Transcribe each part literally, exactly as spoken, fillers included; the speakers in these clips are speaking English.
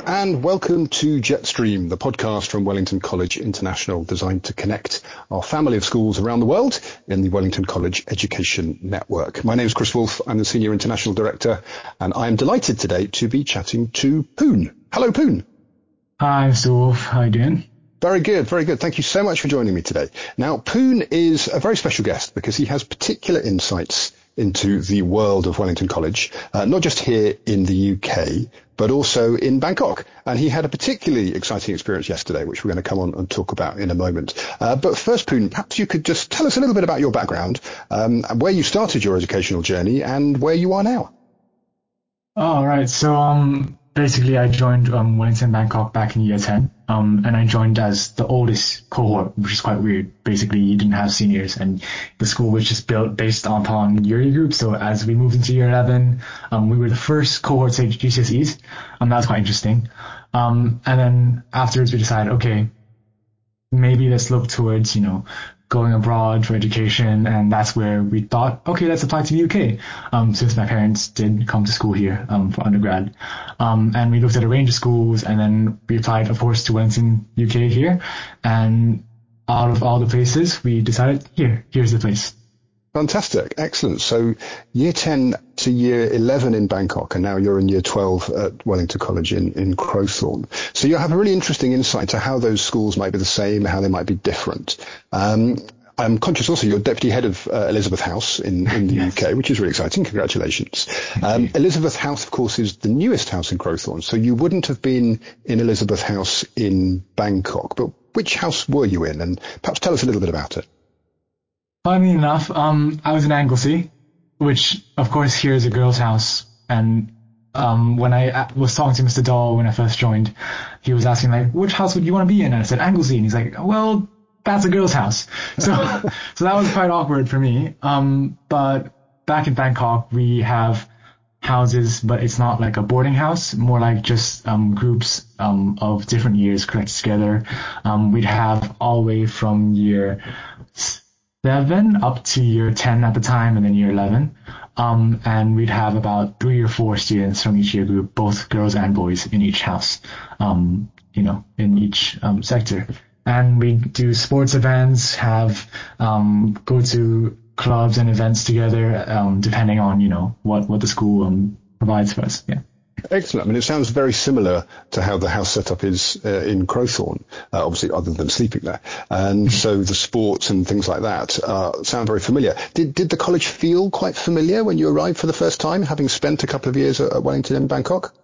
and welcome to Jetstream, the podcast from Wellington College International, designed to connect our family of schools around the world in the Wellington College Education Network. My name is Chris Wolfe. I'm the Senior International Director, and I'm delighted today to be chatting to Poon. Hello, Poon. Hi, Mister Wolfe. How are you doing? Very good, very good. Thank you so much for joining me today. Now, Poon is a very special guest because he has particular insights into the world of Wellington College, uh, not just here in the U K, but also in Bangkok. And he had a particularly exciting experience yesterday, which we're going to come on and talk about in a moment. Uh, but first, Poon, perhaps you could just tell us a little bit about your background, um, and where you started your educational journey and where you are now. All right. So, um, basically, I joined um, Wellington Bangkok back in year ten, um, and I joined as the oldest cohort, which is quite weird. Basically, you didn't have seniors, and the school was just built based upon yearly groups. So as we moved into year eleven, um, we were the first cohort to take G C S Es, and um, that was quite interesting. Um, and then afterwards, we decided, okay, maybe let's look towards, you know, going abroad for education, and that's where we thought, okay, let's apply to the U K, um, since my parents did come to school here um, for undergrad. Um, and we looked at a range of schools, and then we applied, of course, to Wellington U K here. And out of all the places, we decided, here, here's the place. Fantastic. Excellent. So year ten to year eleven in Bangkok, and now you're in year twelve at Wellington College in, in Crowthorne. So you have a really interesting insight to how those schools might be the same, how they might be different. Um, I'm conscious also you're deputy head of uh, Elizabeth House in, in the yes. U K, which is really exciting. Congratulations. Um, Elizabeth House, of course, is the newest house in Crowthorne. So you wouldn't have been in Elizabeth House in Bangkok, but which house were you in? And perhaps tell us a little bit about it. Funny enough, um, I was in Anglesey, which, of course, here is a girls' house. And um, when I was talking to Mister Dahl when I first joined, he was asking, like, which house would you want to be in? And I said, Anglesey. And he's like, well, that's a girls' house. So so that was quite awkward for me. Um, but back in Bangkok, we have houses, but it's not like a boarding house, more like just um, groups um, of different years collected together. Um, we'd have all the way from year seven up to year ten at the time, and then year eleven. Um, and we'd have about three or four students from each year group, both girls and boys in each house, um, you know, in each um, sector. And we do sports events, have um, go to clubs and events together, um, depending on, you know, what, what the school um, provides for us. Yeah. Excellent. I mean, it sounds very similar to how the house setup is uh, in Crowthorne, uh, obviously other than sleeping there. And so the sports and things like that uh, sound very familiar. Did did the college feel quite familiar when you arrived for the first time, having spent a couple of years at, at Wellington in Bangkok?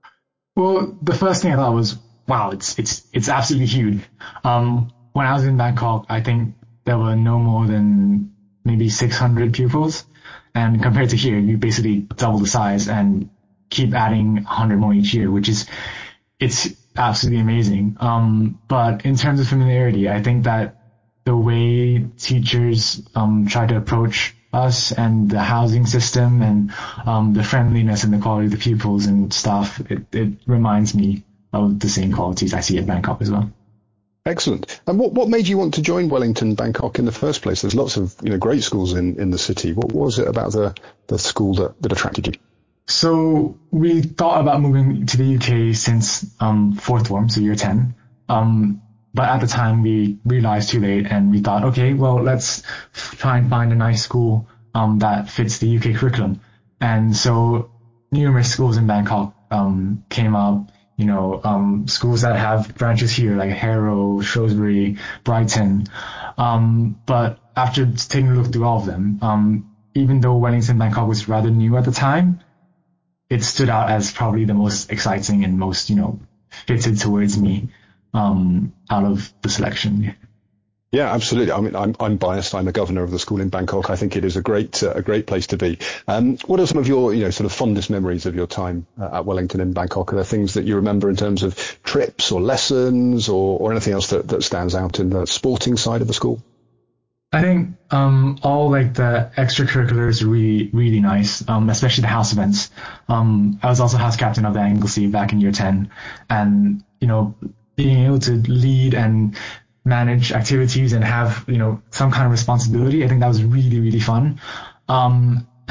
Well, the first thing I thought was, wow, it's it's it's absolutely huge. Um, when I was in Bangkok, I think there were no more than maybe six hundred pupils. And compared to here, you basically double the size and keep adding one hundred more each year, which is, it's absolutely amazing. Um, but in terms of familiarity, I think that the way teachers um, try to approach us and the housing system and um, the friendliness and the quality of the pupils and stuff, it, it reminds me of the same qualities I see at Bangkok as well. Excellent. And what, what made you want to join Wellington Bangkok in the first place? There's lots of, you know, great schools in, in the city. What was it about the, the school that, that attracted you? So we thought about moving to the U K since um, fourth form, so year ten. Um, but at the time we realized too late, and we thought, okay, well, let's try and find a nice school um, that fits the U K curriculum. And so numerous schools in Bangkok um, came up, you know, um, schools that have branches here like Harrow, Shrewsbury, Brighton. Um, but after taking a look through all of them, um, even though Wellington Bangkok was rather new at the time, it stood out as probably the most exciting and most, you know, fitted towards me um, out of the selection. Yeah, absolutely. I mean, I'm, I'm biased. I'm a governor of the school in Bangkok. I think it is a great, uh, a great place to be. Um, what are some of your, you know, sort of fondest memories of your time uh, at Wellington in Bangkok? Are there things that you remember in terms of trips or lessons or, or anything else that, that stands out in the sporting side of the school? I think um, all like the extracurriculars are really, really nice, um, especially the house events. Um, I was also house captain of the Anglesey back in year ten, and, you know, being able to lead and manage activities and have, you know, some kind of responsibility, I think that was really, really fun. Um,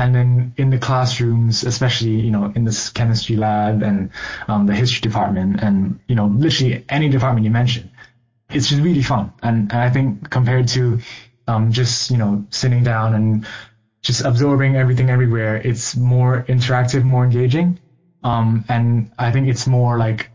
and then in the classrooms, especially, you know, in this chemistry lab and um, the history department and, you know, literally any department you mention, it's just really fun. And, and I think compared to um, just, you know, sitting down and just absorbing everything everywhere, it's more interactive, more engaging. Um, and I think it's more like,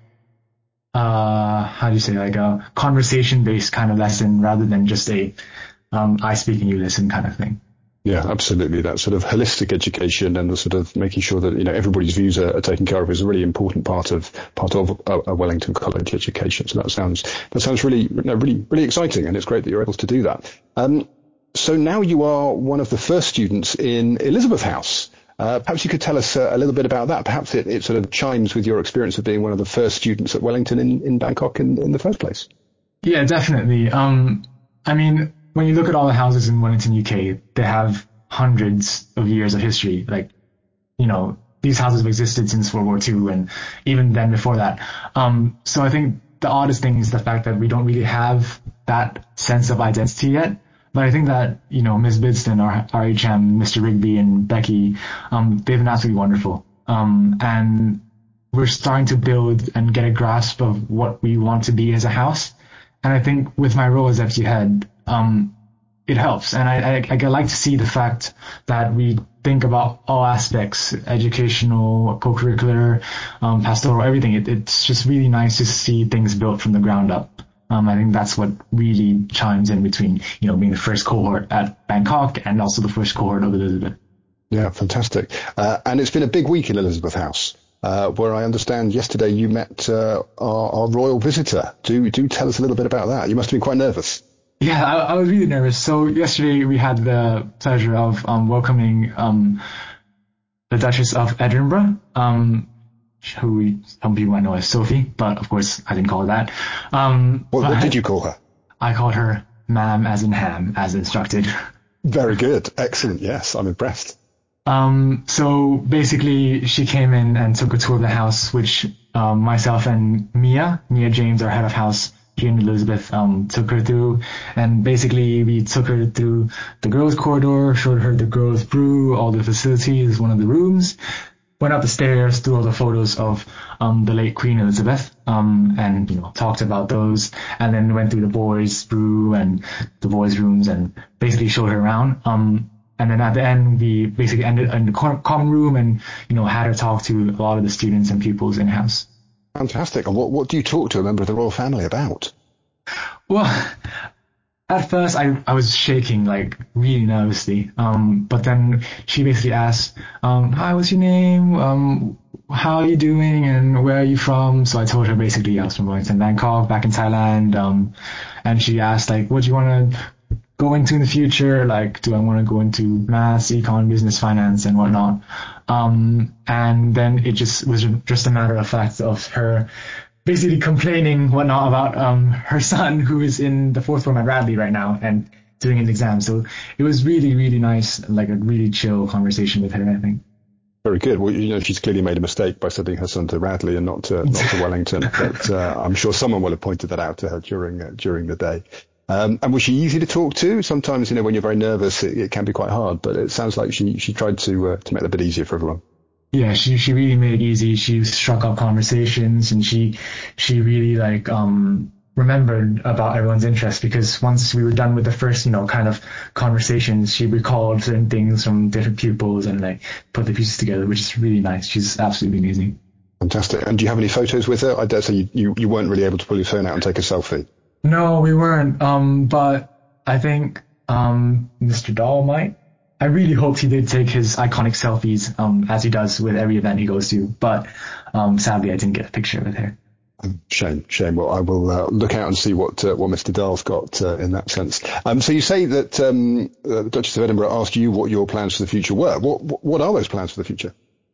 uh, how do you say, like a conversation-based kind of lesson rather than just a um, I speak and you listen kind of thing. Yeah, absolutely. That sort of holistic education and the sort of making sure that, you know, everybody's views are, are taken care of is a really important part of part of a, a Wellington College education. So that sounds that sounds really, you know, really, really exciting, and it's great that you're able to do that. Um, so now you are one of the first students in Elizabeth House. Uh, perhaps you could tell us uh, a little bit about that. Perhaps it, it sort of chimes with your experience of being one of the first students at Wellington in, in Bangkok in, in the first place. Yeah, definitely. Um, I mean, when you look at all the houses in Wellington, U K, they have hundreds of years of history. Like, you know, these houses have existed since World War Two and even then before that. Um, so I think the oddest thing is the fact that we don't really have that sense of identity yet. But I think that, you know, Miz Bidston, our, our H M, Mister Rigby and Becky, um, they've been absolutely wonderful. Um, and we're starting to build and get a grasp of what we want to be as a house. And I think with my role as deputy head, um, it helps. And I, I, I like to see the fact that we think about all aspects, educational, co-curricular, um, pastoral, everything. It, it's just really nice to see things built from the ground up. Um, I think that's what really chimes in between, you know, being the first cohort at Bangkok and also the first cohort of Elizabeth. Yeah, fantastic. Uh, and it's been a big week in Elizabeth House. Uh, where I understand yesterday you met uh, our, our royal visitor. Do do tell us a little bit about that. You must have been quite nervous. Yeah, I, I was really nervous. So yesterday we had the pleasure of um, welcoming um, the Duchess of Edinburgh, um, who we, some people might know as Sophie, but of course I didn't call her that. Um, What, what did you call her? I called her ma'am as in ham, as instructed. Very good. Excellent. Yes, I'm impressed. Um, so basically she came in and took a tour of the house, which um, myself and Mia, Mia James, our head of house here in Elizabeth, um, took her through. And basically we took her through the girls' corridor, showed her the girls' brew, all the facilities, one of the rooms, went up the stairs, through all the photos of um, the late Queen Elizabeth, um, and, you know, talked about those, and then went through the boys' brew and the boys' rooms and basically showed her around. Um, And then at the end, we basically ended in the common room and, you know, had her talk to a lot of the students and pupils in-house. Fantastic. And what, what do you talk to a member of the royal family about? Well, at first I, I was shaking, like, really nervously. Um, but then she basically asked, um, hi, what's your name? Um, how are you doing? And where are you from? So I told her basically I was from Wellington, Bangkok, back in Thailand. Um, and she asked, like, what do you want to go into in the future? Like, do I want to go into maths, econ, business, finance, and whatnot? Um, and then it just was just a matter of fact of her basically complaining whatnot about um her son, who is in the fourth form at Radley right now and doing his exam. So it was really, really nice, like a really chill conversation with her, I think. Very good. Well, you know, she's clearly made a mistake by sending her son to Radley and not to not to Wellington. But uh, I'm sure someone will have pointed that out to her during uh, during the day. Um, and was she easy to talk to? Sometimes, you know, when you're very nervous, it, it can be quite hard. But it sounds like she she tried to uh, to make it a bit easier for everyone. Yeah, she she really made it easy. She struck up conversations, and she she really like um remembered about everyone's interest, because once we were done with the first, you know, kind of conversations, she recalled certain things from different pupils and like put the pieces together, which is really nice. She's absolutely amazing. Fantastic. And do you have any photos with her? I dare say you, you, you weren't really able to pull your phone out and take a selfie. No, we weren't. Um, but I think um Mister Dahl might. I really hoped he did take his iconic selfies, um, as he does with every event he goes to. But um, sadly, I didn't get a picture with her. Shame, shame. Well, I will uh, look out and see what uh, what Mister Dahl's got uh, in that sense. Um, so you say that um, uh, the Duchess of Edinburgh asked you what your plans for the future were. What what, what are those plans for the future?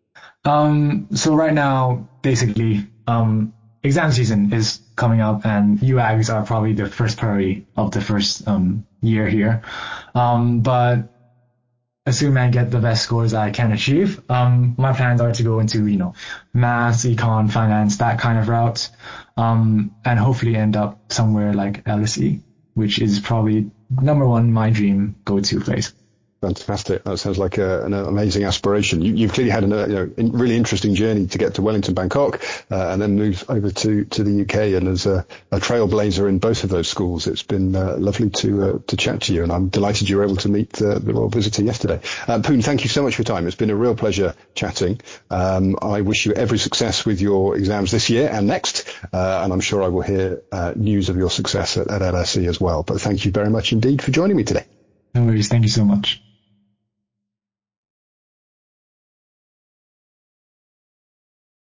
Um, so right now, basically, um, exam season is coming up, and U A Gs are probably the first priority of the first um year here. Um, but assume I get the best scores I can achieve. Um, my plans are to go into, you know, maths, econ, finance, that kind of route, um, and hopefully end up somewhere like L S E, which is probably number one my dream go-to place. Fantastic. That sounds like a, an amazing aspiration. You, you've clearly had a you know, in, really interesting journey to get to Wellington, Bangkok, uh, and then move over to, to the U K. And as a, a trailblazer in both of those schools, it's been uh, lovely to uh, to chat to you. And I'm delighted you were able to meet uh, the Royal Visitor yesterday. Uh, Poon, thank you so much for your time. It's been a real pleasure chatting. Um, I wish you every success with your exams this year and next. Uh, and I'm sure I will hear uh, news of your success at, at L S E as well. But thank you very much indeed for joining me today. No worries. Thank you so much.